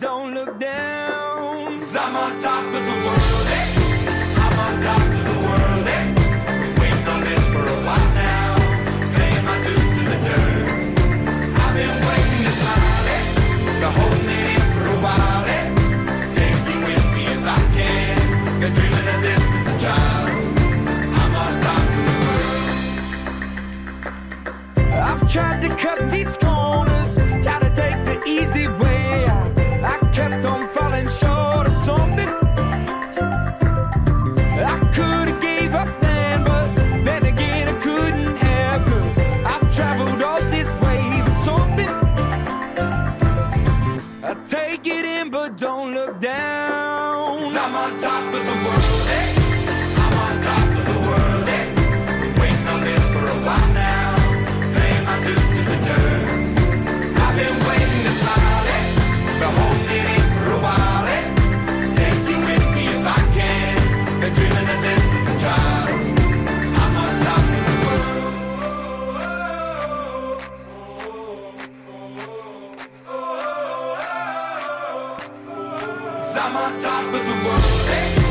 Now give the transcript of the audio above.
don't look down. 'Cause I'm on top of the world, hey. I'm on top of the world, hey. Been waiting on this for a while now, paying my dues to the dirt. I've been waiting to smile, hey. Been holding it in for a while, hey. Take you with me if I can. Been dreaming of this since a child. I'm on top of the world. I've tried to cut these corners, tried to take the easy way out. I kept on falling short of something. I could have gave up then, but then again I couldn't have, 'cause I've traveled all this way for something. I take it in but don't look down. 'Cause I'm on top of the world, hey. I'm on top of the world, hey. Been waiting on this for a while now, paying my dues to the dirt. I've been waiting to smile, hey. Been holding it in for a while, hey. Take you with me if I can. Been dreaming of this since a child. I'm on top of the world. 'Cause I'm on top of the world, hey.